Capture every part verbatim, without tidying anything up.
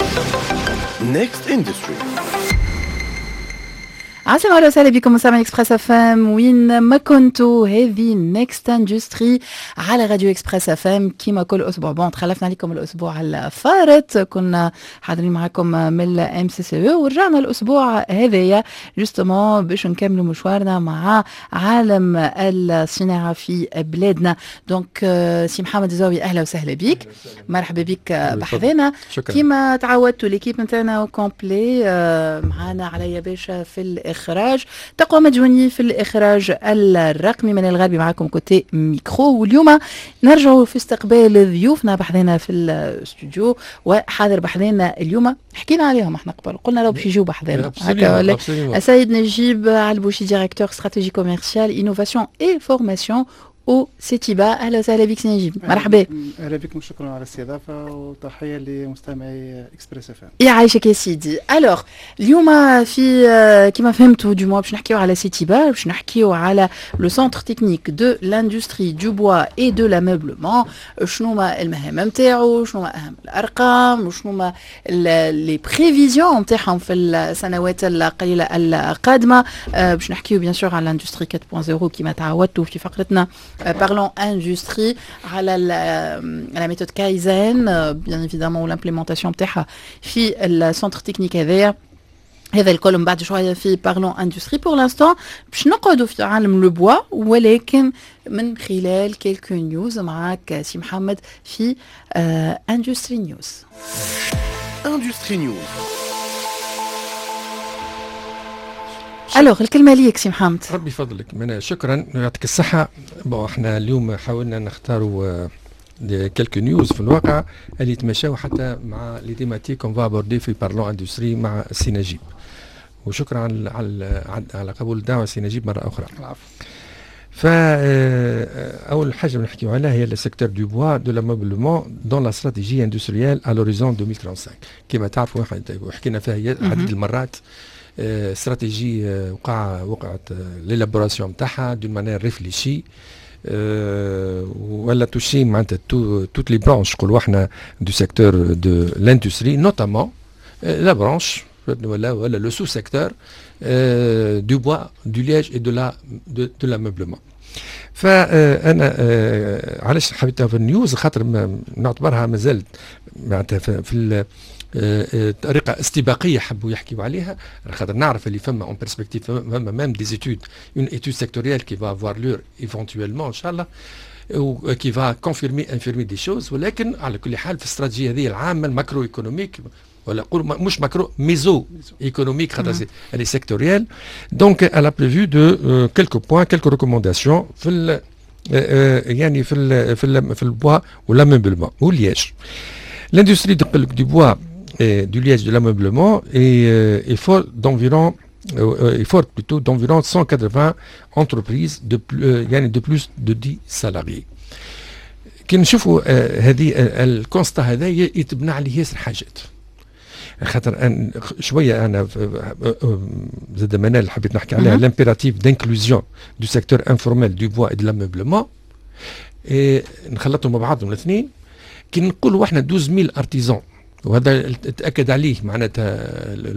Next Industry. عسلامة أهلا وسهلا بكم مستمعي إكسبريس اف ام وين ما كنتوا. هذه نيكست اندستري على راديو إكسبريس اف ام كيما كل أسبوع. بون تخلفنا عليكم الأسبوع الفارط، كنا حاضرين معكم من ام سي سي او ورجعنا الأسبوع هذايا جوستومون باش نكملوا مشوارنا مع عالم الصناعة في بلادنا. دونك سي محمد الزاوي أهلا وسهلا بك، مرحبا بك بحذانا. كيما تعودتوا ليكيب نتاعنا كومبلي معنا عليا باشا في الإخراج، تقوى مدجوني في الإخراج الرقمي، من الغربي معكم كوتي ميكرو. واليوم نرجعوا في استقبال ضيوفنا بحذنا في الاستوديو، وحاضر بحذنا اليوم حكينا عليهم احنا قبل، قلنا لو باش يجيو بحذنا هكا ولا. السيد نجيب علبوشي ديريكتور استراتيجي كوميرسيال انوفاسيون اي فورماسيون او سيتيبا. اهلا وسهلا بك سي نجيب، مرحبا. اهلا بكم، شكرا على الاستضافه وتحيه لمستمعي اكسبريس اف ام. يعيشك يا سيدي. الوغ اليوم في كيما فهمتوا دو موا باش نحكيو على سيتيبا، باش نحكيو على لو سونتر تكنيك دو لاندستري دو بوا اي دو لاموبلمون. شنو هما المهام نتاعو، شنو هما اهم الارقام، وشنو هما لي بريفيزيون نتاعهم في السنوات القليله القادمه. باش نحكيو بيان سور على لاندستري أربعة فاصلة صفر كيما تعودتوا في فقرتنا parlons industrie على la méthode Kaizen bien évidemment l'implémentation بتاعها في السنتر تكنيك هذايا. هذا الكل من بعد شويه في parlons industrie. pour l'instant باش نقعدوا في عالم لو بوا، ولكن من خلال كيلكو نيوز معاك سي محمد في industry news. Industry news. الوغ الكلمه ليك سي محمد. ربي يفضلك. من شكرا يعطيك الصحه. بون احنا اليوم حاولنا نختاروا كيلكو نيوز في الواقع اللي يتماشاو حتى مع لي تيماتيك اون فا ابوردي في بارلون اندستري مع سي نجيب. وشكرا على على على قبول الدعوه سي نجيب مره اخرى. العفو. فاول حاجه بنحكيو عليها هي السيكتور دو بوا دو لاموبلمون دون لا استراتيجي اندستريال ا لوريزون ألفين وخمسة وعشرين. كما تعرفوا حكينا فيها عديد المرات. استراتيجي وقع وقعت ليلابوراسيون نتاعها دون مانير ريفليشي ولا توشي معناتها توت لي برانش نقولوا احنا دو سيكتور دو لاندستري نوتامون لا برانش ولا ولا لو سو سيكتور دو بوا دو لياج اي دو لا دو لا مeuبلمون. فانا علاش حبيتها في النيوز خاطر نعتبرها مازالت معناتها في طريقه استباقيه حبوا يحكيوا عليها، خاطر نعرف اللي فما اون بيرسبكتيف فما ميم دي ايتود اون ايتود سيكتوريال كي فا افوار لور ايفونتويلمون ان شاء الله وكي فا كونفيرمي انفيرمي دي شوز. ولكن على كل حال في الاستراتيجيه هذه العامه الماكرو ايكونوميك ولا نقول مش ماكرو ميزو ايكونوميك خاطر elle est sectorielle. Donc elle a prévu de euh, quelques points quelques recommandations في ال يعني في ال في ال في البوا والاموبلمون واللياج. L'industrie de, du bois et du liège de l'ameublement est, euh, est fort d'environ euh, est fort plutôt d'environ cent quatre-vingts entreprises de plus euh, يعني de plus de dix salariés. كي نشوفوا هذه الكونستا هذا يتبنى عليه ياسر حاجات. خاطر أن شويه انا زاد منال اللي حبيت نحكي عليها لامبيراتيف دانكلوزيون دو سيكتور انفورميل دو بوا اي دو لاموبلمون. نخلطهم مع بعضهم الاثنين. كي نقولوا احنا اثنا عشر ارتيزون وهذا تاكد عليه معناتها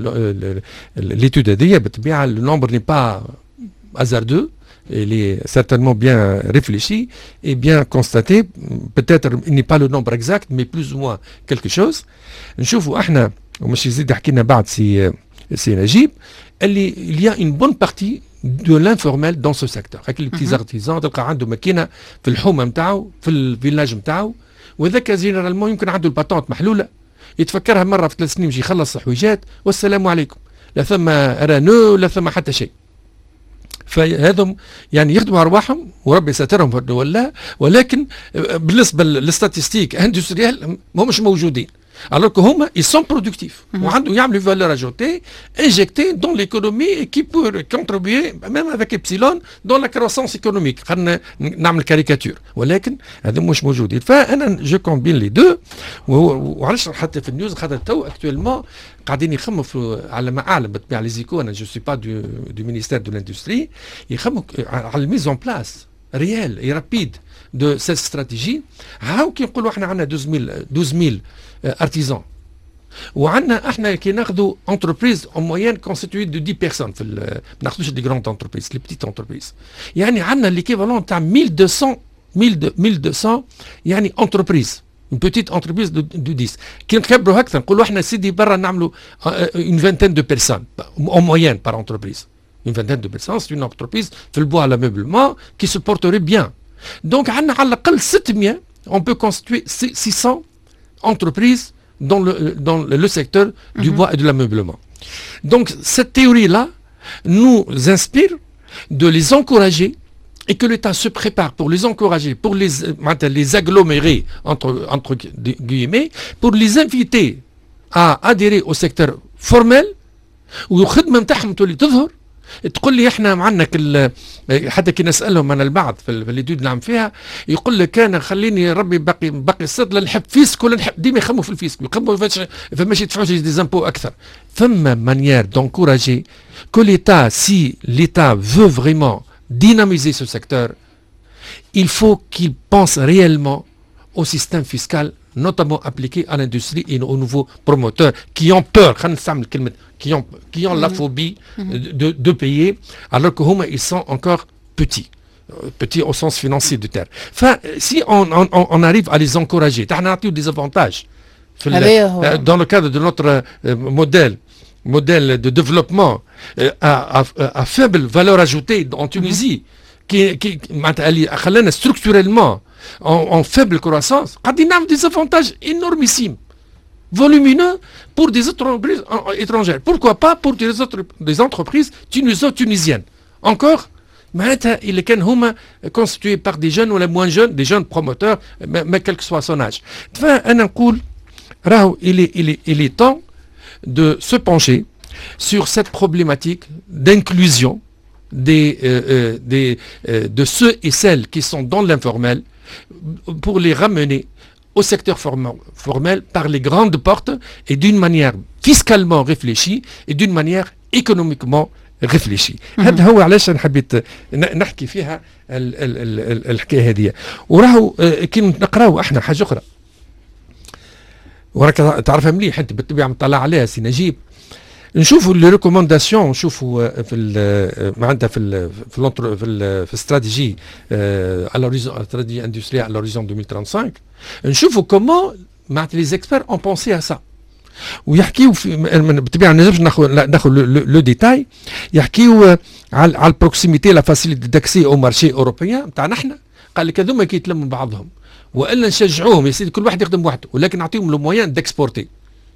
ليتود هذيا بالطبيعه لو نومبر ني با hasardeux, il est certainement bien réfléchi et bien constaté. Peut-être il n'est pas le nombre exact, mais plus ou moins quelque chose. نشوفوا احنا ومش يزيد حكينا بعد سي سي نجيب اللي il y a une bonne partie de l'informel dans ce secteur. هاك لي بتي ارتيزان تلقى عنده ماكينه في الحومه نتاعو في الفيلاج نتاعو، وذاك جينيرالمون يمكن عنده الباتونت محلوله يتفكرها مره في ثلاث سنين يجي يخلص حويجات والسلام عليكم، لا ثم رانو لا ثم حتى شيء. فهذم يعني يخدموا ارواحهم وربي ساترهم في الدول، ولكن بالنسبه للستاتستيك اندستريال ما همش موجودين. alors que هما ils sont productifs وعنده يعملوا valeur ajoutée injectée dans l'économie et qui peut contribuer même avec epsilon dans la croissance économique. خلينا نعمل كاريكاتير، ولكن هذا مش موجودين. فانا جو كومبين لي دو. وعلاش حتى في النيوز خاطر تو اكتويلمون قاعدين يخموا على ما اعلم بالطبيعه لي زيكو، انا جو سوي با دو دو مينيستير دو لاندستري، يخموا على الميز اون بلاس ريال اي رابيد دو سيت استراتيجي. هاو كي نقولوا احنا عندنا اثنا عشر ألف ارتيزان وعندنا احنا كي ناخذوا انتربريز en moyenne constituée de dix personnes في ال- ما ناخذوش دي grandes entreprises les petites entreprises يعني عندنا l'équivalent تاع mille deux cents mille deux cents يعني entreprise une petite entreprise de, de dix كي نكبروا هكذا نقولوا احنا سيدي برا نعملوا une vingtaine de personnes en moyenne par entreprise une vingtaine de personnes c'est une entreprise في البوع à l'ameublement qui se porterait bien donc عندنا على الأقل ستمائة on peut constituer six cents entreprises dans le, dans le secteur du bois et de l'ameublement. Donc cette théorie-là nous inspire de les encourager et que l'État se prépare pour les encourager, pour les, les agglomérer, entre, entre guillemets, pour les inviter à adhérer au secteur formel والخدمة نتاعهم تولي تظهر. تقول لي احنا معنا كل حتى كي نسالهم انا البعض في اللي نعم فيها يقول لك انا خليني ربي باقي باقي الصد لا نحب فيسك ولا نحب ديما يخموا في الفيسك يخموا فماش يدفعوش دي زامبو اكثر. فما مانيير d'encourager que l'État, si l'État veut vraiment dynamiser ce secteur, il faut qu'il pense réellement au système fiscal notamment appliqué à l'industrie et aux nouveaux promoteurs qui ont peur, qui ont, qui ont la phobie de, de payer, alors que ils sont encore petits, petits au sens financier du terme. Enfin, si on, on, on arrive à les encourager, des avantages le, dans le cadre de notre euh, modèle, modèle de développement euh, à, à, à faible valeur ajoutée en Tunisie, qui, qui, qui structurellement En, en faible croissance, il y a des avantages énormissimes, volumineux pour des entreprises étrangères. Pourquoi pas pour des, autres, des entreprises tuniso-tunisiennes. Encore, ils sont constitués par des jeunes ou les moins jeunes, des jeunes promoteurs, mais, mais quel que soit son âge. Il est, il, est, il est temps de se pencher sur cette problématique d'inclusion des, euh, euh, des, euh, de ceux et celles qui sont dans l'informel, pour les ramener au secteur formel par les grandes portes et d'une manière fiscalement réfléchie et d'une manière économiquement réfléchie. هذا هو علاش انا حبيت نحكي فيها الحكايه هذه. وراهو كي نقراو احنا حاجه اخرى وراك تعرفها مليح انت بالطبيعه مطلع عليها سي نجيب. نشوفوا لي ريكومونداسيون نشوفوا في معناتها في في في, في الاستراتيجي على لوريزون استراتيجي اندستريال على لوريزون ألفين وخمسة وثلاثين نشوفوا كومون معناتها لي زيكسبير اون بونسي ا سا ويحكيوا بالطبيعه ما نجمش ناخذ ناخذ لو ديتاي يحكيوا على على البروكسيميتي لا فاسيليتي داكسي او مارشي اوروبيان نتاعنا احنا قال لك هذوما كي يتلموا بعضهم والا نشجعوهم يا سيدي كل واحد يخدم وحده ولكن نعطيهم لو مويان ديكسبورتي.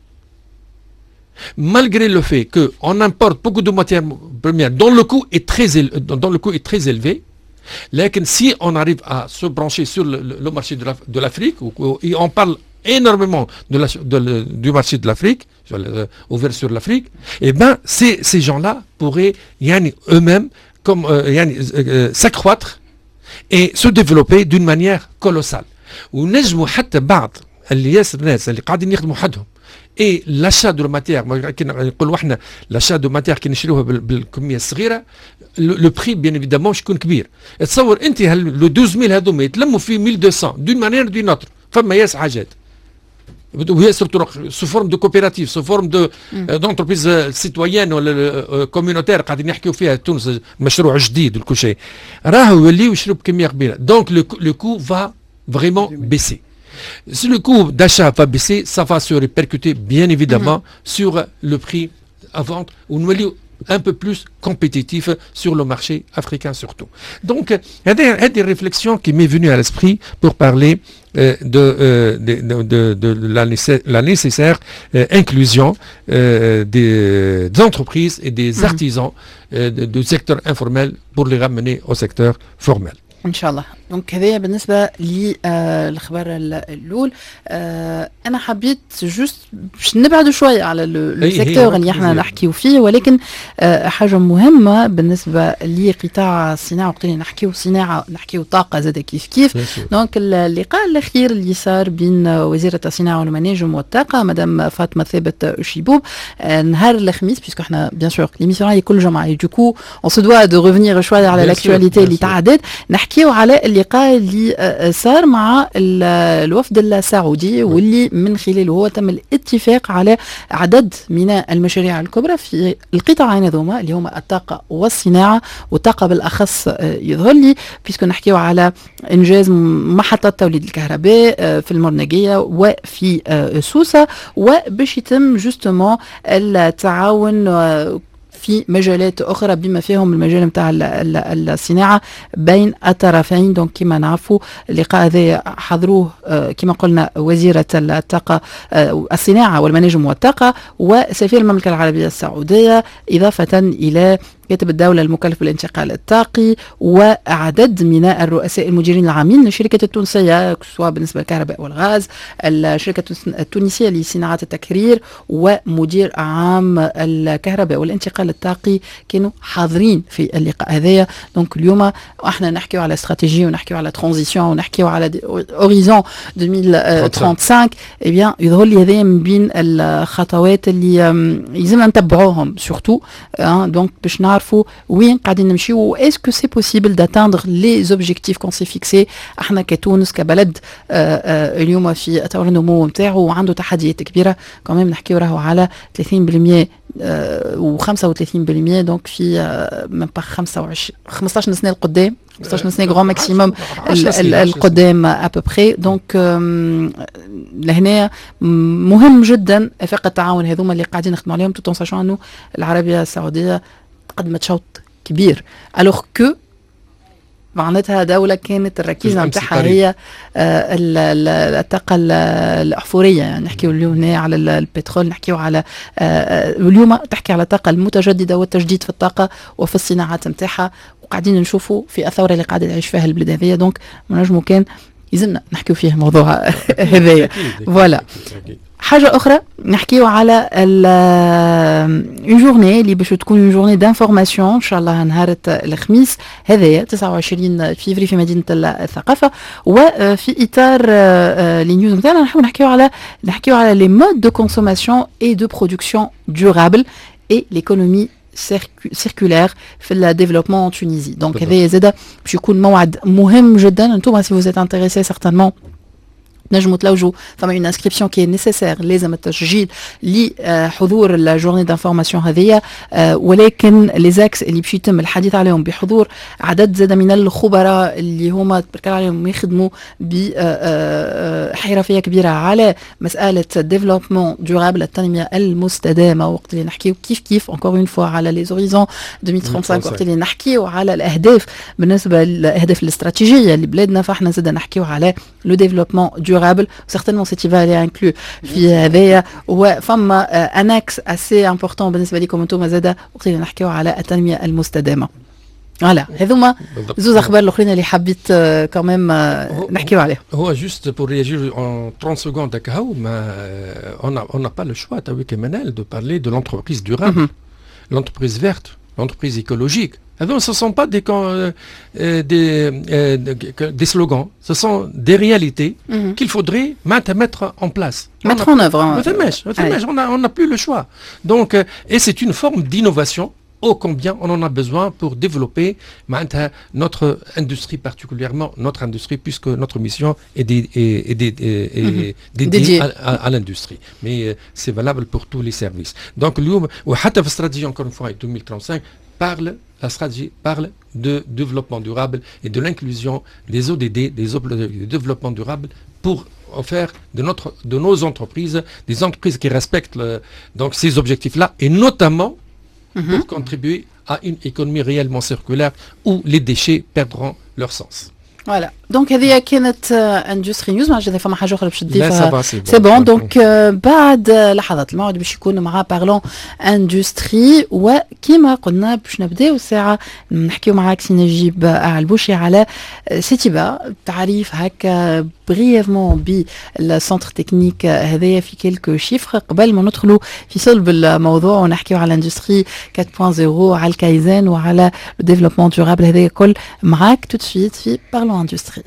Malgré le fait qu'on importe beaucoup de matières premières dont le coût est très élevé, dont le coût est très élevé, si on arrive à se brancher sur le, le marché de, la, de l'Afrique, et on parle énormément de la, de, de, du marché de l'Afrique, ouvert sur l'Afrique, et bien ces, ces gens-là pourraient yani, eux-mêmes comme, euh, yani, euh, s'accroître et se développer d'une manière colossale. ونجموا حتى بعض اللي ياسر الناس اللي قاعدين يخدموا حدهم et l'achat de la matière نقولوا احنا l'achat de matière كي نشريوها بالكميه الصغيره le prix bien évidemment يكون كبير. تصور انت لو douze mille هذوما يتلموا في mille deux cents d'une manière d'une autre فما ياس حاجات وياسر طرق سو فورم دو كوبيراتيف سو فورم دو دونتربريز سيتويان ولا كوميونيتير قاعدين يحكيوا فيها تونس مشروع جديد وكل شيء راهو يوليو يشريو بكميه كبيره دونك لو كو فا vraiment baisser. Si le coût d'achat va baisser, ça va se répercuter bien évidemment mm-hmm. sur le prix à vente ou un peu plus compétitif sur le marché africain surtout. Donc, il y a des réflexions qui m'est venue à l'esprit pour parler euh, de, euh, de, de, de, de la, nécessaire, la nécessaire euh, inclusion euh, des, des entreprises et des mm-hmm. artisans euh, de, du secteur informel pour les ramener au secteur formel. ان شاء الله. دونك هذايا بالنسبه للخبر الاول. آه انا حبيت جوست باش نبعدوا شويه على السيكتور اللي احنا نحكيو فيه ولكن آه حاجه مهمه بالنسبه لقطاع الصناعه وقت اللي نحكيو صناعه نحكيو طاقه زاد كيف كيف. دونك اللقاء الاخير اللي صار بين وزيره الصناعه والمناجم والطاقه مدام فاطمه ثابت شيبوب آه نهار الخميس بيسكو احنا بيان سور ليميسيون هي كل جمعه دوكو اون سو دوا دو ريفينير شويه على لاكtualité اللي تعدت نحكيو على اللقاء اللي آه، صار مع ال- الوفد السعودي واللي من خلاله هو تم الاتفاق على عدد من المشاريع الكبرى في القطاعين هذوما اللي هما الطاقة والصناعة، والطاقة بالأخص آه، يظهر لي بيسكو نحكيو على إنجاز محطات توليد الكهرباء آه، في المرنقية وفي آه، سوسة، وباش يتم جوستومون التعاون آه، في مجالات أخرى بما فيهم المجال نتاع الصناعة بين الطرفين. دونك كما نعرفوا اللقاء هذا حضروه آه، كما قلنا وزيرة الطاقة آه، الصناعة والمناجم والطاقة وسفير المملكة العربية السعودية، إضافة إلى كاتب الدولة المكلف بالانتقال الطاقي وعدد من الرؤساء المديرين العامين للشركات التونسية سواء بالنسبة للكهرباء والغاز، الشركة التونسية لصناعة التكرير ومدير عام الكهرباء والانتقال الطاقي كانوا حاضرين في اللقاء هذايا. دونك اليوم احنا نحكيو على استراتيجية ونحكيو على ترانزيسيون ونحكيو على اوريزون ألفين وخمسين. اي بيان يظهر لي هذايا من بين الخطوات اللي آم، يلزمنا نتبعوهم سورتو دونك باش نعرفوا وين قاعدين نمشيو واسكو سي بوسيبل داتاندر لي زوبجيكتيف كون سي فيكسي. احنا كتونس كبلد آه، آه، اليوم في اطار النمو نتاعو وعنده تحديات كبيره كمان نحكيو راهو على ثلاثين بالمئة و خمسة وثلاثين بالمئة دونك في آه، من با خمسة وعشرين خمسطاش سنه القدام خمسطاش سنه غران ماكسيموم القدام ابوبري. دونك لهنا مهم جدا افاق التعاون هذوما اللي قاعدين نخدموا عليهم تو ساشون انه العربيه السعوديه قدمت شوط كبير الوغ كو معناتها دولة كانت الركيزة نتاعها هي آه، ال- ال- الطاقة ال- الأحفورية. يعني نحكيو اليوم هنا على ال- البترول، نحكيو على آه، آه، اليوم تحكي على الطاقة المتجددة والتجديد في الطاقة وفي الصناعات نتاعها، وقاعدين نشوفوا في الثورة اللي قاعدة تعيش فيها البلاد هذيا. دونك منجمو كان يلزمنا نحكيو فيه موضوع هذايا. فوالا حاجة أخرى نحكيو على اون جورني اللي باش تكون اون جورني دانفورماسيون إن شاء الله نهار الخميس هذايا تسعة وعشرين فيفري في مدينة الثقافة. وفي إطار لي نيوز نتاعنا نحاول نحكيو على نحكيو على لي مود دو كونسوماسيون اي دو برودكسيون دورابل اي ليكونومي سيركولير في الديفلوبمون تونيزي. دونك هذايا زاده باش يكون موعد مهم جدا. انتم سي فوز انتريسي سيغتانمون نجموا تلوجوا ثم اون انسكريبسيون كي نيسيسير لازم التسجيل لحضور الجورني دانفورماسيون هذيا. ولكن لي زاكس اللي باش يتم الحديث عليهم بحضور عدد زاد من الخبراء اللي هما تبارك عليهم يخدموا بحرفيه كبيره على مساله ديفلوبمون دورابل التنميه المستدامه. وقت اللي نحكيو كيف كيف انكور اون فوا على لي زوريزون ألفين وخمسين وقت اللي نحكيو على الاهداف بالنسبه للاهداف الاستراتيجيه لبلادنا فاحنا زاد نحكيو على لو ديفلوبمون durable. Certainement, c'est qui va aller inclus. في هذايا وفما اناكس اسي امبورطون بالنسبه لكم انتم زاده وقت اللي نحكيو على التنميه المستدامه. فوالا هذوما زوز اخبار الاخرين اللي حبيت كمان نحكيو عليهم. هو juste pour réagir en trente secondes à Kahou, on n'a on n'a pas le choix, tu as vu Kemanel, de parler de l'entreprise durable, mm-hmm. l'entreprise verte, l'entreprise écologique. Alors, ce ne sont pas des, euh, des, euh, des slogans, ce sont des réalités mm-hmm. qu'il faudrait mettre en place. Mettre en œuvre. On n'a plus le choix. Donc, euh, et c'est une forme d'innovation ô combien on en a besoin pour développer notre industrie, particulièrement notre industrie, puisque notre mission est, dé, est, est, dé, est, est mm-hmm. dédiée à, à, à l'industrie. Mais euh, c'est valable pour tous les services. Donc, la stratégie, encore une fois, deux mille trente-cinq, parle, la stratégie parle de développement durable et de l'inclusion des O D D, des développement durable, pour faire de, notre, de nos entreprises des entreprises qui respectent le, donc ces objectifs-là, et notamment mm-hmm. pour contribuer à une économie réellement circulaire où les déchets perdront leur sens. فوالا دونك هذه كانت اندستري نيوز. ما جات فما حاجه اخرى باش تضيفها؟ سي بون. دونك بعد لحظات الموعد باش يكون مع بارلون اندستري. وكما قلنا باش نبداو الساعه نحكيو معاك سي نجيب البوشي على سيتيبا. تعريف هكا بريفمون بالسنتر تكنيك هذايا في كيلكو شيفر قبل ما ندخلوا في صلب الموضوع ونحكيو على الاندستري أربعة صفر على الكايزن وعلى الديفلوبمون دورابل. هذايا كل معاك تو سويت في بارلون اندستري.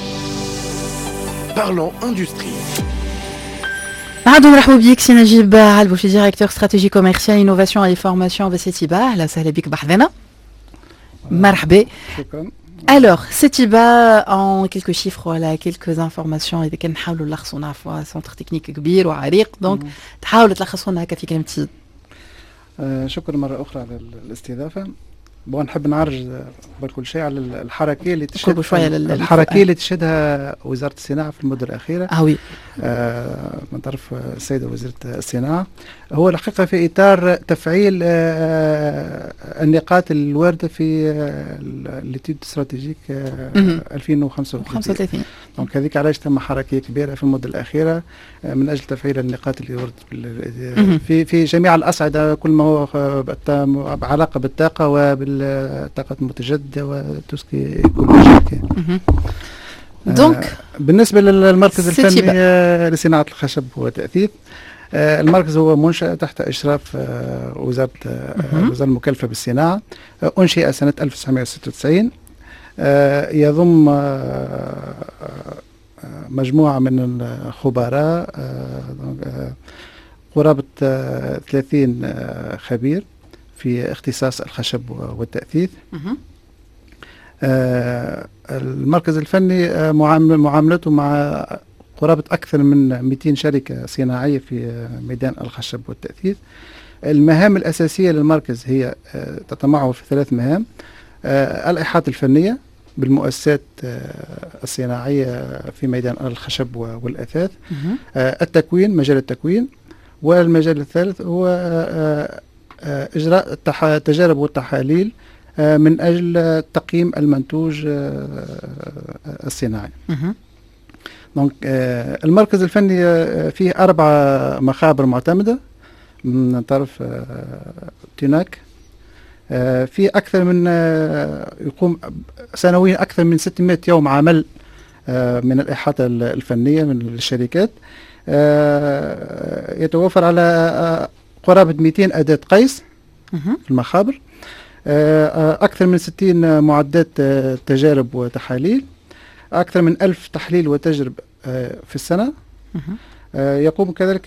Parlons industrie. نعاودو نرحبوا بيك سي نجيب البوشي ديريكتور استراتيجي كوميرسيال انوفاسيون اي فورماسيون بسيتيبا. اهلا وسهلا بك بحذنا. مرحبا. شكرا. Alors, Cetiba, en quelques chiffres, voilà, quelques informations. إذا كان نحاولوا نلخصوا نعرفوا سنتر تكنيك كبير وعريق، دونك تحاولوا تلخصوا لنا هكا في كلمتين. آه شكرا مرة أخرى على الاستضافة. بغى نحب نعرج قبل كل شيء على الحركية اللي تشهد الحركية اللي تشهدها وزارة الصناعة في المدة الأخيرة. آه وي. آه من طرف السيدة وزيرة الصناعة، هو الحقيقة في إطار تفعيل آه النقاط الواردة في الليتود استراتيجيك آه ألفين وخمسة وثلاثين. دونك هذيك علاش تم حركية كبيرة في المدة الأخيرة آه من أجل تفعيل النقاط اللي وردت في في جميع الأصعدة، كل ما هو بعلاقة بالطاقة وبالطاقة المتجددة وتسكي ايكولوجيك. دونك آه بالنسبة للمركز الفني لصناعة الخشب والتأثيث، آه المركز هو منشأ تحت إشراف آه وزارة آه الوزارة المكلفة بالصناعة. آه أنشئ سنة ألف وتسعمائة وستة وتسعين. آه يضم آه مجموعة من الخبراء آه قرابة آه ثلاثين آه خبير في اختصاص الخشب والتأثيث. آه المركز الفني آه معامل معاملته مع قرابة أكثر من مئتين شركة صناعية في ميدان الخشب والتأثيث. المهام الأساسية للمركز هي آه تتمحور في ثلاث مهام: آه الإحاطة الفنية بالمؤسسات آه الصناعية في ميدان الخشب والأثاث، آه التكوين، مجال التكوين، والمجال الثالث هو آه إجراء التجارب والتحاليل من أجل تقييم المنتوج الصناعي. دونك المركز الفني فيه أربع مخابر معتمدة من طرف تيناك. في أكثر من يقوم سنويا أكثر من ستمائة يوم عمل من الإحاطة الفنية من الشركات. يتوفر على قرابة مئتين أداة قيس في المخابر، أكثر من ستين معدات تجارب وتحاليل، أكثر من ألف تحليل وتجرب في السنة. يقوم كذلك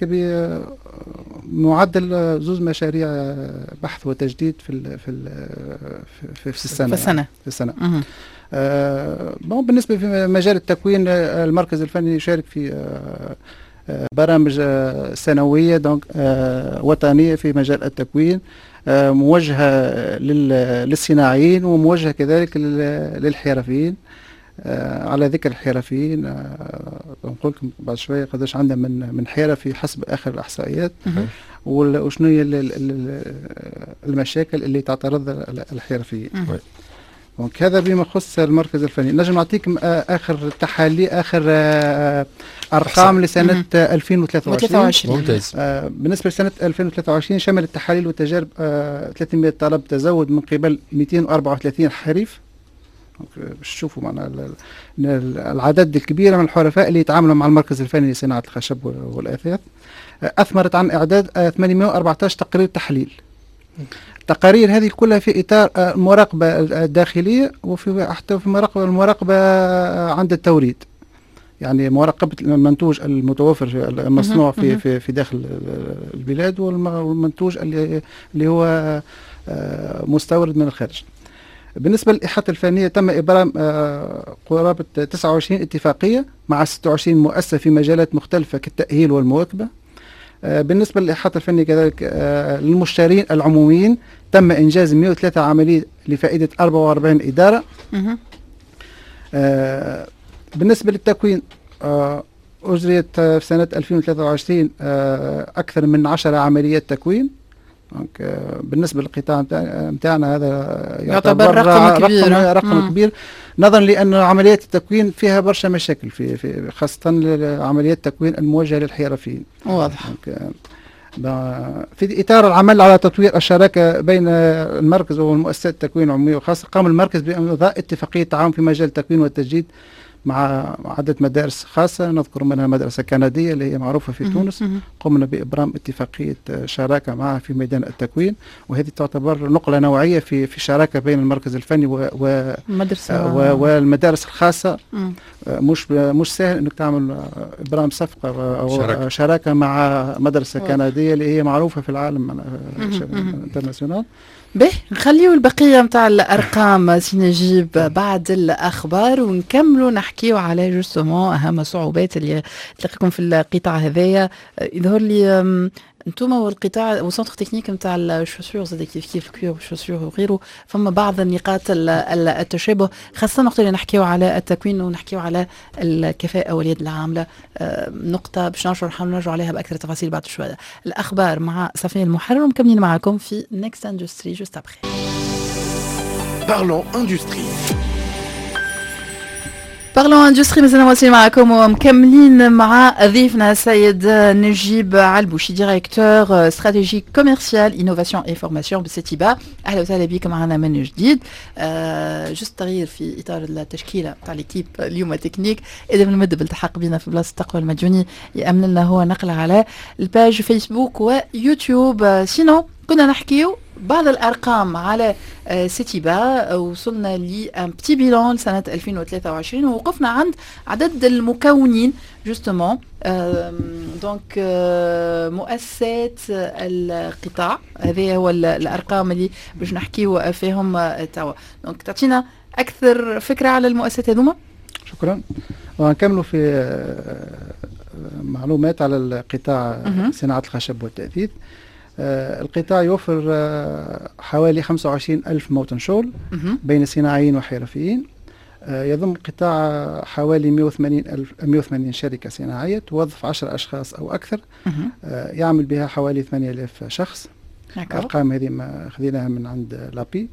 بمعدل زوز مشاريع بحث وتجديد في ال في ال في, في السنة. في السنة. في السنة. آه بالنسبة في مجال التكوين، المركز الفني يشارك في برامج سنوية دونك وطنية في مجال التكوين، موجهة للصناعيين وموجهة كذلك للحرفيين. على ذكر الحرفيين، نقول لكم بعد شوية قداش عندنا من من حرفي حسب آخر الإحصائيات، وشنو هي المشاكل اللي تعترض الحرفيين. دونك هذا بما يخص المركز الفني. نجم نعطيكم اخر تحالي اخر ارقام لسنه ألفين وثلاثة وعشرين. ممتاز. بالنسبه لسنه ألفين وثلاثة وعشرين شمل التحاليل والتجارب ثلاثمائة طلب تزود من قبل مئتين وأربعة وثلاثين حريف. باش تشوفوا معنا العدد الكبير من الحرفاء اللي يتعاملوا مع المركز الفني لصناعه الخشب والاثاث. اثمرت عن اعداد ثمانمائة وأربعة عشر تقرير تحليل. التقارير هذه كلها في إطار المراقبة الداخلية، وفي حتى في مراقبة المراقبة عند التوريد، يعني مراقبة المنتوج المتوفر في المصنوع في في في داخل البلاد، والمنتوج اللي اللي هو مستورد من الخارج. بالنسبة للإحاطة الفنية تم إبرام قرابة تسعة وعشرين اتفاقية مع ستة وعشرين مؤسسة في مجالات مختلفة كالتأهيل والمواكبة. بالنسبة للإحاطة الفنية كذلك للمشترين العموميين تم إنجاز مئة وثلاثة عملية لفائدة أربعة وأربعين إدارة. بالنسبة للتكوين أجريت في سنة ألفين وثلاثة وعشرين أكثر من عشرة عمليات تكوين. بالنسبة للقطاع متاعنا هذا يعتبر رقم كبير، رقم, رقم كبير نظرا لأن عمليات التكوين فيها برشا مشاكل في, في خاصة عمليات التكوين الموجهة للحرفيين. واضح. في إطار العمل على تطوير الشراكة بين المركز والمؤسسات التكوين العمومية وخاصة، قام المركز بإمضاء اتفاقية تعاون في مجال التكوين والتجديد مع عدة مدارس خاصة، نذكر منها مدرسة كندية اللي هي معروفة في تونس. قمنا بإبرام اتفاقية شراكة معها في ميدان التكوين، وهذه تعتبر نقلة نوعية في في شراكة بين المركز الفني و و والمدارس الخاصة. مش مش سهل انك تعمل إبرام صفقة أو شراكة, شراكة مع مدرسة كندية اللي هي معروفة في العالم انترناسيونال. به نخليو البقية متاع الأرقام سي نجيب بعد الأخبار، ونكملوا نحكيو على جوستومون أهم الصعوبات اللي تلقيكم في القطاع هذايا. يظهر لي انتوما والقطاع وسنتر تكنيك نتاع الشوسور زاد كيف كيف الكيور والشوسور وغيره، فما بعض النقاط التشابه، خاصة نقطة اللي نحكيو على التكوين ونحكيو على الكفاءة واليد العاملة، نقطة باش نرجعوا نحاول نرجعوا عليها بأكثر تفاصيل بعد شوية. الأخبار مع صفية المحرر ومكملين معكم في نيكست اندستري جوست أبخي. Parlons Industrie. بارلون اندستري مازلنا واصلين معكم ومكملين مع ضيفنا السيد نجيب علبوشي ديريكتور استراتيجيك كوميرسيال انوفاسيون اي فورماسيون بسيتيبا. اهلا وسهلا بك معنا من جديد. آه جست تغيير في اطار التشكيله تاع ليكيب اليوم تكنيك، اذا من المد بالتحق بنا في بلاصه التقوى المديوني يامن لنا هو نقله على الباج فيسبوك ويوتيوب. آه سينو كنا نحكيو بعض الأرقام على سيتيبا، وصلنا لأن بتي بيلون لسنة ألفين وثلاثة وعشرين ووقفنا عند عدد المكونين جوستومون. دونك مؤسسات القطاع، هذه هو الأرقام اللي باش نحكيو فيهم توا. دونك تعطينا أكثر فكرة على المؤسسات هذوما. شكرا. ونكملوا في معلومات على القطاع صناعة الخشب والتأثيث. آه القطاع يوفر آه حوالي خمسة وعشرين ألف موطن شغل بين صناعيين وحرفيين. آه يضم القطاع حوالي مئة وثمانين ألف مئة وثمانين شركة صناعية توظف عشرة أشخاص أو أكثر. آه يعمل بها حوالي ثمانية آلاف شخص. الأرقام هذه ما أخذناها من عند لابي.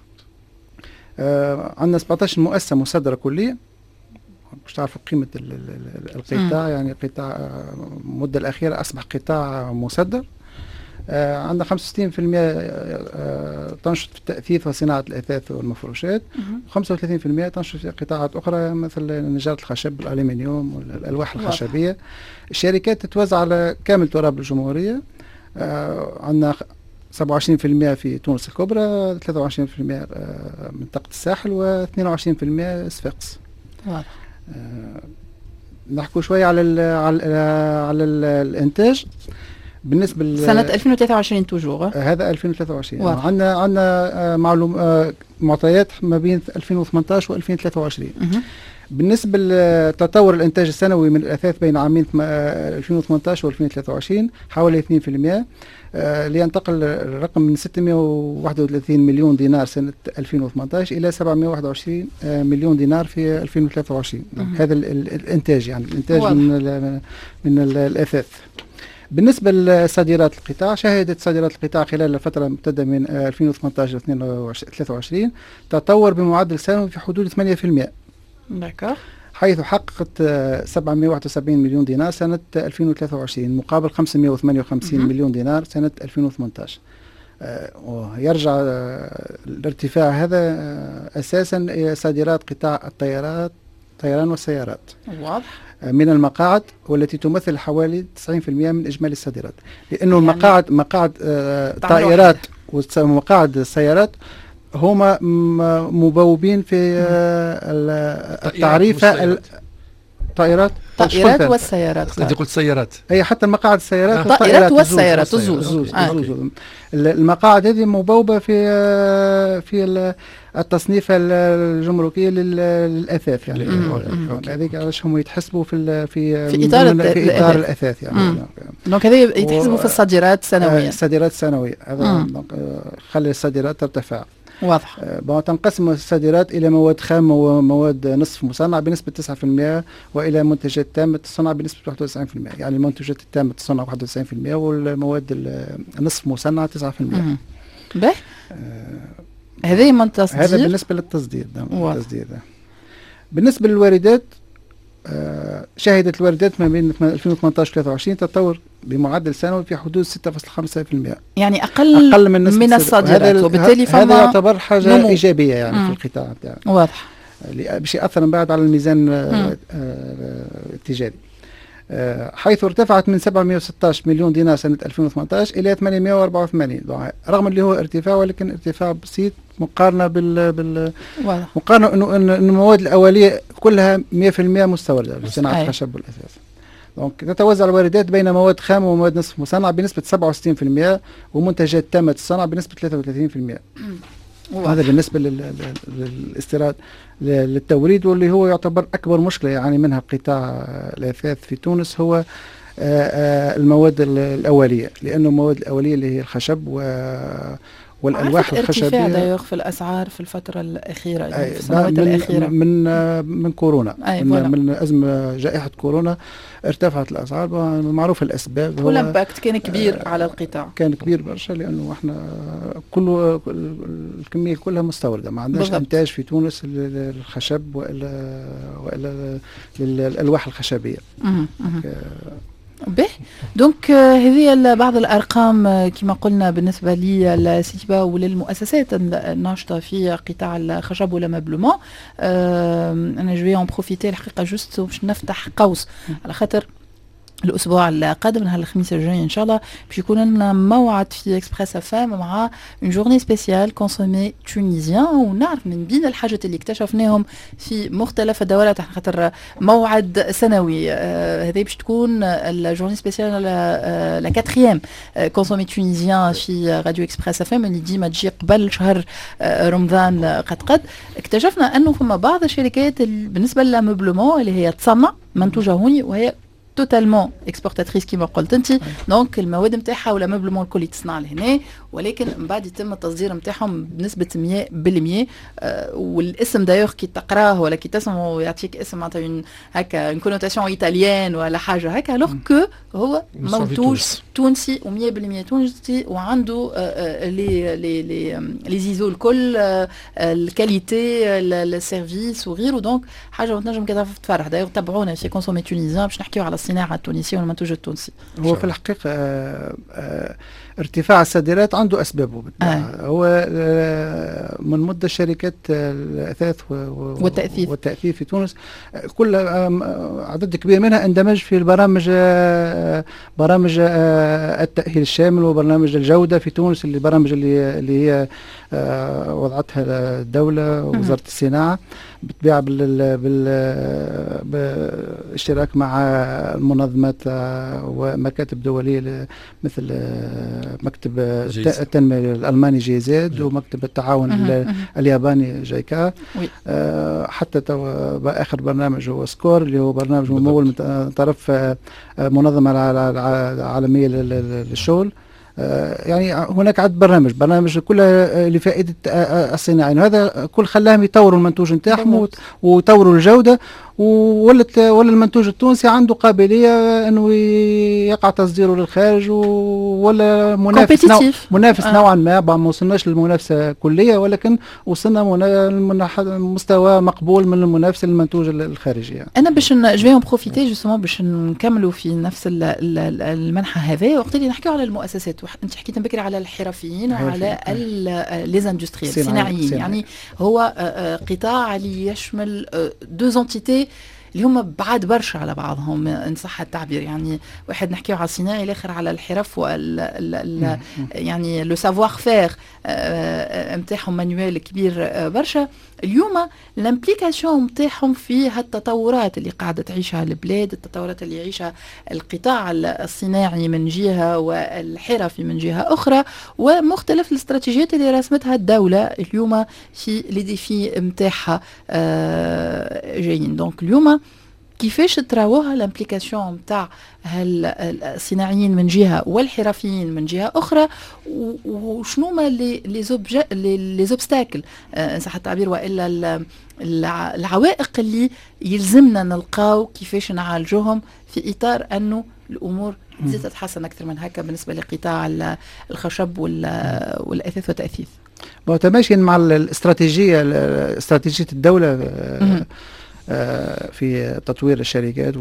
آه عندنا سبعة عشر مؤسسة مصدرة كلية. باش تعرفوا قيمة القطاع، يعني القطاع المدة الأخيرة أصبح قطاع مصدر. آه عندنا خمسة وستين بالمئة آه تنشط في التأثيث وصناعة الأثاث والمفروشات، وخمسة وثلاثين بالمئة تنشط في قطاعات أخرى مثل نجارة الخشب والألمنيوم والألواح الخشبية. الشركات تتوزع على كامل تراب الجمهورية. آه عندنا سبعة وعشرين بالمئة في تونس الكبرى، ثلاثة وعشرين بالمئة آه منطقة الساحل، واثنين وعشرين بالمئة صفاقس. آه نحكوا شوية على ال على ال على ال الإنتاج. بالنسبه سنه ألفين وثلاثة وعشرين توجور هذا ألفين وثلاثة وعشرين. عندنا عندنا معلوم معطيات ما بين ألفين وثمانية عشر وألفين وثلاثة وعشرين. بالنسبه لتطور الانتاج السنوي من الاثاث بين عامين ألفين وثمانية عشر وألفين وثلاثة وعشرين حوالي اثنين بالمئة، لينتقل الرقم من ستمئة وواحد وثلاثين مليون دينار سنه ألفين وثمانية عشر الى سبعمئة وواحد وعشرين مليون دينار في ألفين وثلاثة وعشرين. هذا الانتاج، يعني الانتاج واضح. من من الاثاث. بالنسبة لصادرات القطاع، شهدت صادرات القطاع خلال الفترة الممتدة من ألفين وثمانية عشر إلى ثلاثة وعشرين تطور بمعدل سنوي في حدود ثمانية بالمئة. دكار. حيث حققت سبعمئة وواحد وسبعين مليون دينار سنة ألفين وثلاثة وعشرين مقابل خمسمئة وثمانية وخمسين مليون دينار سنة ألفين وثمانية عشر. ويرجع الارتفاع هذا أساسا إلى صادرات قطاع الطيارات الطيران والسيارات. واضح. من المقاعد، والتي تمثل حوالي تسعين بالمئة من إجمالي الصادرات، لأنه يعني المقاعد مقاعد طائرات ومقاعد السيارات هما مبوبين في التعريفة. الطائرات الطائرات والسيارات. انت قلت سيارات. هي حتى المقاعد السيارات الطائرات والسيارات تزوز. المقاعد هذه مبوبة في في التصنيف الجمركي للأثاث، يعني هذيك علاش هم يتحسبوا في في في إطار في إطار الأثاث، يعني دونك هذه يتحسبوا في الصادرات السنوية. الصادرات السنوية هذا خلي الصادرات ترتفع. واضح. آه تنقسم الصادرات إلى مواد خام ومواد نصف مصنع بنسبة تسعة بالمئة، وإلى منتجات تامة تصنع بنسبة واحد وتسعين بالمئة. يعني المنتجات التامة تصنع واحد وتسعين بالمئة والمواد النصف مصنع تسعة بالمئة. به آه هذه من تصدير. هذا بالنسبة للتصدير ده. التصدير ده. بالنسبة للواردات، آه شهدت الواردات ما بين ألفين وثمانية عشر وثلاثة وعشرين تطور بمعدل سنوي في حدود ستة فاصلة خمسة بالمئة، يعني أقل, أقل من, من الصادرات، وبالتالي هذا يعتبر حاجة نمو. إيجابية يعني مم. في القطاع بتاعنا. واضح. باش يأثر من بعد على الميزان التجاري، حيث ارتفعت من سبعمائة وستة عشر مليون دينار سنة ألفين وثمانية عشر إلى ثمانمائة وأربعة وثمانين، رغم اللي هو ارتفاع ولكن ارتفاع بسيط مقارنة بال بال مقارنة إنه إن المواد الأولية كلها مئة بالمئة مستوردة لصناعة الخشب والأثاث. دونك تتوزع الواردات بين مواد خام ومواد نصف مصنع بنسبة سبعة وستين بالمئة ومنتجات تامة الصنع بنسبة ثلاثة وثلاثين بالمئة. هذا بالنسبة للاستيراد للتوريد، واللي هو يعتبر أكبر مشكلة يعني منها قطاع الأثاث في تونس هو المواد الأولية، لأنه المواد الأولية اللي هي الخشب و والألواح الخشبية ارتفاع في الأسعار في الفترة الأخيرة يعني في السنوات من الأخيرة من من كورونا، من, من أزمة جائحة كورونا ارتفعت الأسعار، معروف الأسباب. والإمباكت كان كبير آه على القطاع، كان كبير برشا لأنه احنا كل الكمية كلها مستوردة، ما عندناش إنتاج في تونس للخشب وإلا وإلا للألواح الخشبية. به دونك هذه بعض الارقام كما قلنا بالنسبه للسيتيبا وللمؤسسات الناشطه في قطاع الخشب والمبلومون. انا جوي اون بروفيتي الحقيقه جوست باش نفتح قوس على خاطر الاسبوع القادم نهار الخميس الجاي ان شاء الله باش يكون لنا موعد في اكسبريس اف ام مع اون جورني سبيسيال كونسومي تونيزيان، ونعرف من بين الحاجات اللي اكتشفناهم في مختلف الدورات على خاطر موعد سنوي. آه هذه باش تكون الجورني سبيسيال لا كاتريام كونسومي تونيزيان في راديو اكسبريس اف ام اللي ديما تجي قبل شهر آه رمضان قد قد. اكتشفنا انه فما بعض الشركات بالنسبه للمبلومون اللي هي تصنع منتوجه هوني وهي توتالمون اكسبورتاتريس كيما قلت انت، دونك المواد نتاعها ولا مبلومون الكل يتصنع لهنا، ولكن من بعد يتم التصدير نتاعهم بنسبه مئة بالمئة. آه والاسم دايوغ كي تقراه ولا كي تسمعه يعطيك اسم معناتها هكا اون كونوتاسيون ايطاليان ولا حاجه هكا، الوغ كو هو منتوج تونسي ومئة بالمئة تونسي وعنده آه لي لي لي لي زيزو الكل، آه الكاليتي السيرفيس وغيره. دونك حاجه تنجم كذا تفرح. دايوغ تابعونا في كونسومي تونيزيان باش نحكيو على الصناعه التونسيه والمنتوج التونسي. هو في الحقيقه آه آه ارتفاع الصادرات عنده اسبابه بالطبع. آه. هو آه من مده شركات الاثاث والتاثير والتاثير في تونس كل آه عدد كبير منها اندمج في البرامج آه برامج آه التاهيل الشامل وبرنامج الجوده في تونس، اللي برامج اللي اللي هي آه وضعتها الدوله ووزاره الصناعه بالطبيعه بال بالاشتراك مع المنظمات ومكاتب دوليه مثل مكتب التنميه الالماني جي زد ومكتب التعاون الياباني جايكا. آه حتى اخر برنامج هو سكور اللي هو برنامج ممول من طرف منظمه العالميه للشغل. آه يعني هناك عدد برنامج برنامج كلها لفائده الصناعيين، هذا كل خلاهم يطوروا المنتوج نتاعهم ويطوروا الجوده، وولت ولا المنتوج التونسي عنده قابليه انه يقع تصديره للخارج ولا منافس نوع منافس آه. نوعا ما. ما وصلناش للمنافسه كليه ولكن وصلنا لمستوى مقبول من المنافسه للمنتوج الخارجي. يعني. انا باش جوي بروفيتي جوستومون باش نكملوا في نفس المنحى هذا، وقت اللي نحكيو على المؤسسات انت حكيت بكري على الحرفيين وعلى ليزاندستريال الصناعيين، يعني هو قطاع اللي يشمل دو زونتيتي اللي هم بعاد برشا على بعضهم ان صح التعبير. يعني واحد نحكيو على الصناعي الاخر على الحرف وال يعني لو سافوار فير نتاعهم مانيوال كبير برشا. اليوم الامبليكاسيون نتاعهم في هالتطورات اللي قاعده تعيشها البلاد، التطورات اللي يعيشها القطاع الصناعي من جهه والحرفي من جهه اخرى، ومختلف الاستراتيجيات اللي رسمتها الدوله اليوم في لي ديفي نتاعها جايين. دونك اليوم كيفاش تراوها الامبليكاسيون نتاع الصناعيين من جهه والحرفيين من جهه اخرى، وشنو ما لي لي زوبستاكل ان صح التعبير والا العوائق اللي يلزمنا نلقاو كيفاش نعالجوهم في اطار انه الامور تزيد تتحسن اكثر من هكا بالنسبه لقطاع الخشب والاثاث والتاثيث. متماشيا مع الاستراتيجيه استراتيجيه الدوله في تطوير الشركات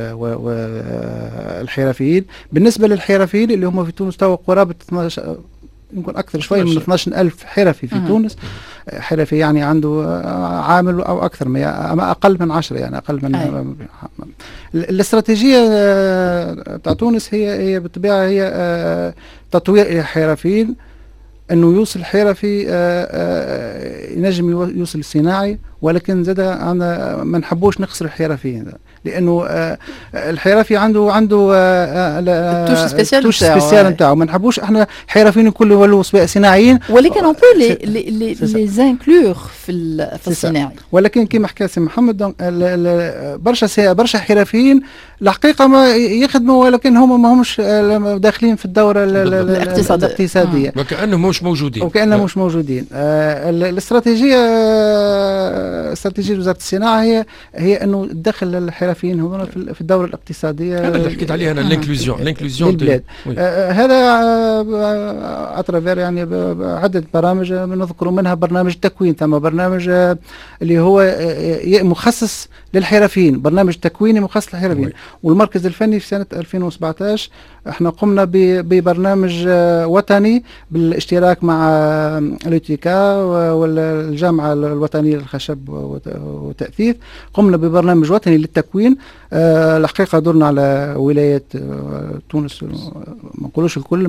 والحرفيين. بالنسبة للحرفيين اللي هم في تونس توا قرابة اثناشر يمكن أكثر شوي من اثناشر ألف حرفي في تونس، حرفي يعني عنده عامل او اكثر ما اقل من عشرة يعني اقل من أي. الاستراتيجيه بتاع تونس هي هي بالطبيعه هي تطوير الحرفيين، انه يوصل حرفي ينجم يوصل الصناعي، ولكن زاد أنا ما نحبوش نخسر الحرفيين، لانه الحرفي عنده عنده التوش سبيسيال التوش سبيسيال نتاعو، ما نحبوش احنا حرفيين كل يولوا صناعيين، ولكن اون بو لي لي لي زانكلور في في الصناعي. ولكن كما حكى سي محمد برشا برشا حرفيين الحقيقه ما يخدموا، ولكن هم ما همش داخلين في الدوره الاقتصاديه الاقتصاديه وكانهم مش موجودين وكانهم مش موجودين. الاستراتيجيه استراتيجيه وزاره الصناعه هي هي انه تدخل الحرفيين هذول في الدوره الاقتصاديه. هذا اللي حكيت عليه انا، الانكلوزيون الانكلوزيون للبلاد. آه هذا اترافير يعني عده برامج نذكر منها برنامج تكوين، ثم برنامج اللي هو مخصص للحرفيين، برنامج تكويني مخصص للحرفيين. والمركز الفني في سنه ألفين وسبعطاش احنا قمنا ببرنامج وطني بالاشتراك مع اليوتيكا والجامعه الوطنيه للخشب والتاثيث، قمنا ببرنامج وطني للتكوين. أه الحقيقه دورنا على ولايات أه تونس، ما نقولوش الكل،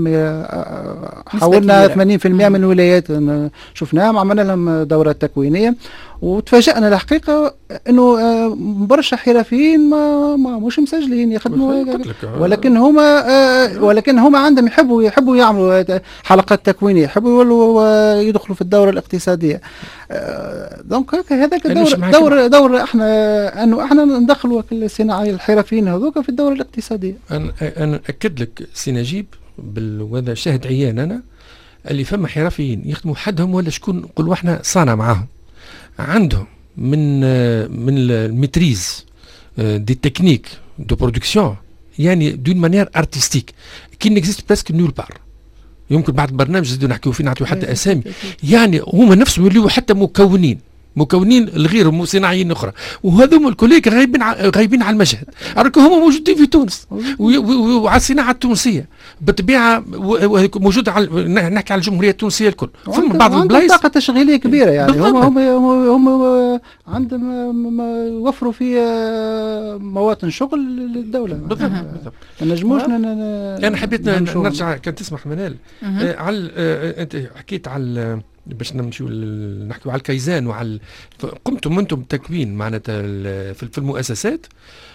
حاولنا ثمانين بالمئة من الولايات شفناهم، عملنا لهم دورات تكوينيه، وتفاجأنا الحقيقه انه أه برشا حرفيين ما, ما مش مسجلين يخدموا، ولكن هما أه ولكن هما عندهم يحبوا يحبوا يعملوا حلقات تكوينيه، يحبوا يولوا يدخلوا في الدوره الاقتصاديه. أه دونك هذاك دور دور دور احنا انه احنا ندخلوا الصناعي الحرفيين هذوك في الدوره الاقتصاديه. انا انا اكد لك سي نجيب وهذا شاهد عيان انا، اللي فما حرفيين يخدموا حدهم ولا شكون نقولوا احنا صانع معاهم، عندهم من من الميتريز دي تكنيك دو برودكسيون يعني دون مانيير ارتستيك كي نيكزيست بريسك نول بار. يمكن بعد برنامج زيدوا نحكيو فيه نعطيو حتى اسامي، يعني هما نفسهم يوليو حتى مكونين مكونين الغير صناعيين اخرى، وهذوما الكوليك غايبين غايبين على المشهد، راكم هما موجودين في تونس وعلى الصناعه التونسيه بالطبيعه موجوده على نحكي على الجمهوريه التونسيه الكل، ثم بعض البلايص طاقه تشغيليه كبيره يعني هما هم هم عندهم يوفروا في مواطن شغل للدوله. بالضبط ما نجموش. انا حبيت نرجع كان تسمح منال على انت حكيت على باش نمشيو نحكيو على الكيزان وعلى قمتم انتم بتكوين معناتها في المؤسسات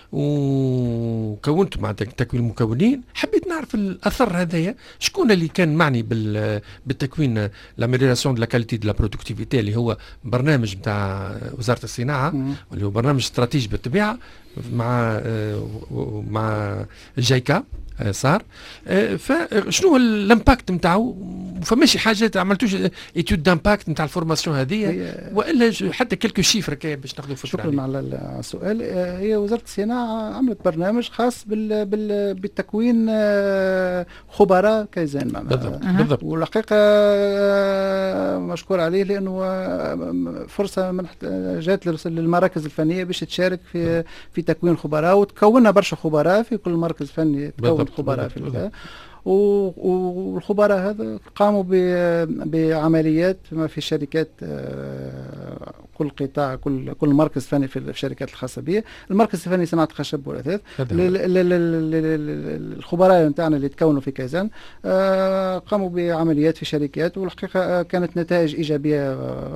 وكونتوا مع تكوين المكونين. حبيت نعرف الاثر هذايا شكون اللي كان معني بالتكوين لاميليوراسيون دو لا كاليتي دو لا برودكتيفيتي اللي هو برنامج نتاع وزاره الصناعه واللي هو برنامج استراتيجي بالطبيعه مع مع الجايكا صار. فشنو هو الامباكت نتاعو؟ فماشي حاجات عملتوش ايتود دامباكت نتاع الفورماسيون هذه والا حتى كلكو شيفر كي باش ناخذوا فكره؟ شكرا على السؤال. هي وزاره الصناعه عملت برنامج خاص بال بال بالتكوين خبراء كيزان بالضبط بالضبط. والحقيقه مشكور عليه لانه فرصه من جات للمراكز الفنيه باش تشارك في في تكوين خبراء، وتكوننا برشا خبراء في كل مركز فني تكون خبراء في البلاد، والخبراء هذا قاموا بعمليات في شركات كل قطاع كل كل مركز فني في الشركات الخاصه به. المركز الفني صناعه الخشب والاثاث، الخبراء نتاعنا اللي تكونوا في كيزان قاموا بعمليات في شركات، والحقيقه كانت نتائج ايجابيه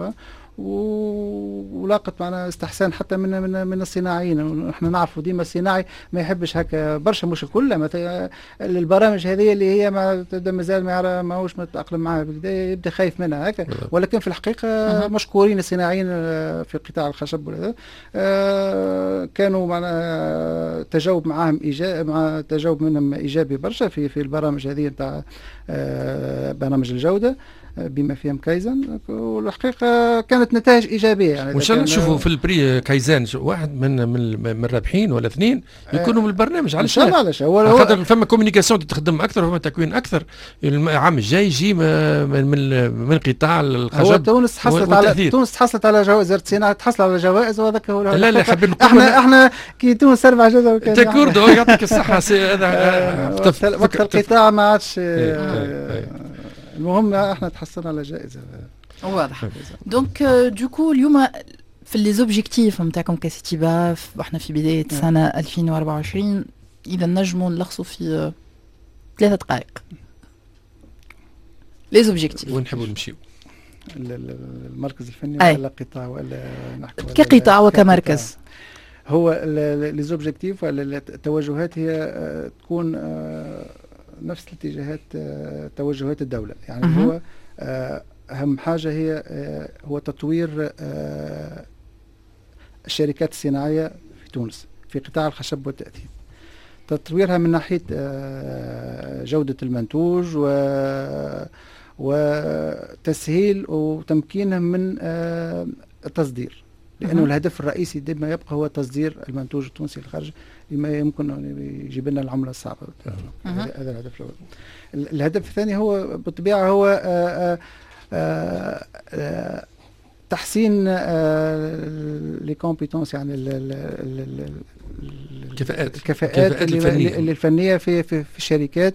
ولاقت معنا استحسان حتى من من من الصناعيين. احنا نعرفوا ديما الصناعي ما يحبش هكا برشا، مش الكل، مثلا البرامج هذه اللي هي ما مازال ما ماهوش متاقلم معها بالبدايه يبدا خايف منها هكا، ولكن في الحقيقه مشكورين الصناعيين في قطاع الخشب ولا كانوا معنا تجاوب معاهم ايجابي، مع تجاوب منهم ايجابي برشا في في البرامج هذه نتاع برامج الجوده بما فيهم كايزان، والحقيقه كانت نتائج ايجابيه. يعني وان شاء الله نشوفوا في البري كايزان واحد من من من الرابحين ولا اثنين يكونوا من البرنامج. على ان شاء الله على خاطر فما كوميونيكاسيون تخدم اكثر وفما تكوين اكثر. العام الجاي يجي من من من قطاع الخشب. هو تونس حصلت على تونس تحصلت على جوائز وزاره الصناعه، تحصل على جوائز، وهذاك هو. لا لا حابين نقول احنا احنا كي تونس اربع جوائز تكوردو يعطيك الصحه. هذا وقت القطاع ما عادش. المهم احنا تحصلنا على جائزه. واضح. دونك دوكو اليوم في لي زوبجيكتيف نتاعكم كستيبا احنا في بدايه سنه ألفين وأربعة وعشرين، اذا نجموا نلخصوا في ثلاثه دقائق لي زوبجيكتيف وين نحبوا نمشيو؟ المركز الفني ولا قطاع ولا نحكوا كقطاع وكمركز؟ هو لي زوبجيكتيف ولا التوجهات هي تكون نفس الاتجاهات توجهات الدوله، يعني م- هو اهم حاجه هي هو تطوير الشركات الصناعيه في تونس في قطاع الخشب والتأثيث، تطويرها من ناحيه جوده المنتوج و وتسهيل وتمكينهم من التصدير، لانه م- الهدف الرئيسي دائما يبقى هو تصدير المنتوج التونسي للخارج لما يمكن ان يجيب لنا العمله الصعبه. هذا الهدف الاول. الهدف الثاني هو بالطبيعه هو آآ آآ آآ تحسين لي كومبيتونس، يعني الكفاءات الكفاءات الفنيه الفنيه في في, في الشركات.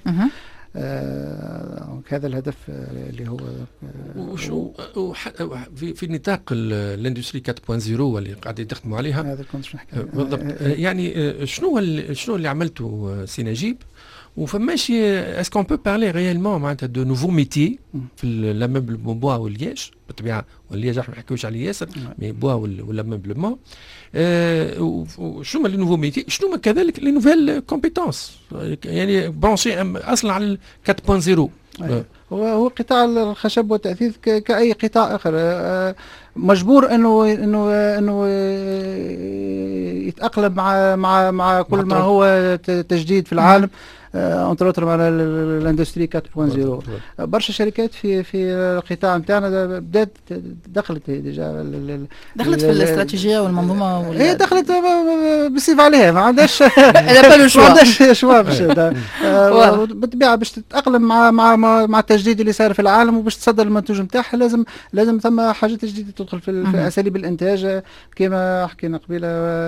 آه هذا الهدف اللي هو وشو في في نطاق الاندستري أربعة صفر اللي قاعدين تخدموا عليها. هذا كنت نحكي بالضبط. يعني شنو شنو اللي عملته سي نجيب، وفماشي اسكو بو بارلي ريالمون معناتها دو نوفو ميتي في لامبل بوا واللياج بالطبيعه، واللياج راح ما نحكيوش عليه ياسر مي بوا ولا مبلمون. شنو هما لي نوفو ميتي، شنو كذلك لي نوفيل كومبيتونس، يعني برونشي اصلا على أربعة صفر. هو هو قطاع الخشب والتأثيث كأي قطاع آخر مجبور انه انه انه يتأقلم مع مع مع كل ما هو تجديد في العالم، انتر اوتر على الاندستري أربعة صفر. برشا شركات في في القطاع نتاعنا بدات دخلت ديجا دخلت في الاستراتيجيه والمنظومه، هي دخلت بصيف عليها، ما عندهاش ما عندهاش شوا باش بالطبيعه باش تتاقلم مع مع مع التجديد اللي صار في العالم وباش تصدر المنتوج نتاعها، لازم لازم ثم حاجات جديده تدخل في, في اساليب الانتاج كما حكينا قبيله.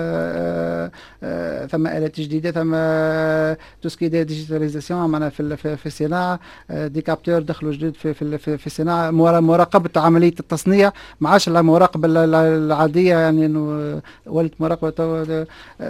ثم آلات جديده، ثم توسكي ديجيتاليزاسيون معنا في في الصناعه، دي كابتور دخلوا جديد في في في الصناعه، مراقبه عمليه التصنيع، ما عادش المراقبه العاديه، يعني انه ولت مراقبه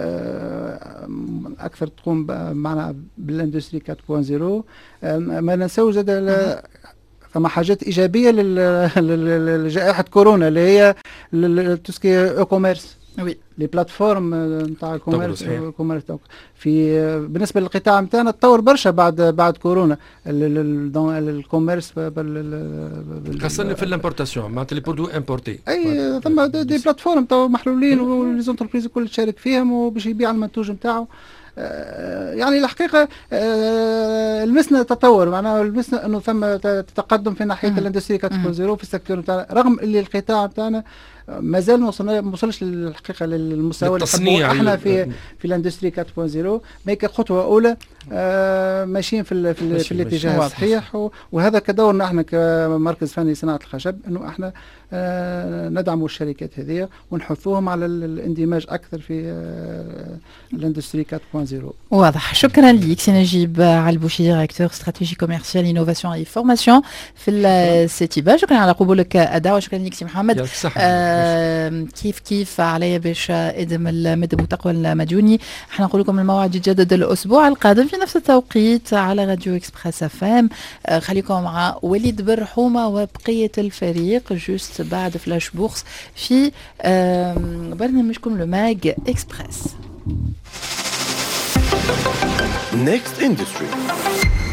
اكثر تقوم معنا بالاندستري أربعة صفر. ما ننساوش زاد ثم حاجات ايجابيه لجائحه كورونا اللي هي توسكي او كوميرس، وي لي بلاتفورم نتاع الكوميرس كوميرس في بالنسبه للقطاع نتاعنا تطور برشا بعد بعد كورونا. الكوميرس خاصه في الامبورتاسيون معناتها لي برودوي امبورتي، اي ثم دي بلاتفورم تو محلولين وليزونتربريز الكل تشارك فيهم وباش يبيع المنتوج نتاعو. يعني الحقيقه لمسنا تطور، معناها لمسنا انه ثم تقدم في ناحيه الاندستري أربعة صفر في السيكتور نتاعنا، رغم اللي القطاع نتاعنا مازال ما وصلنا ما وصلش الحقيقه للمستوى اللي احنا في في الاندستري أربعة صفر، ما كخطوه اولى آه ماشيين في في, في الاتجاه الصحيح، وهذا كدورنا احنا كمركز فني صناعه الخشب انه احنا آه ندعموا الشركات هذه ونحثوهم على الاندماج اكثر في آه الاندستري أربعة صفر. واضح. شكرا لك سي نجيب علبوشي، ديريكتور استراتيجي كوميرسيال انوفاسيون اي فورماسيون في السيتيبا. شكرا على قبولك اداء، وشكرا لك سي محمد. آه كيف كيف عليا باش ادم المدب وتقوى المديوني. احنا نقول لكم الموعد يتجدد الاسبوع القادم في نفس التوقيت على راديو اكسبريس اف ام. آه خليكم مع وليد برحومه وبقيه الفريق جوست بعد فلاش بورس في آه برنامجكم لو ماج اكسبريس. Next Industry.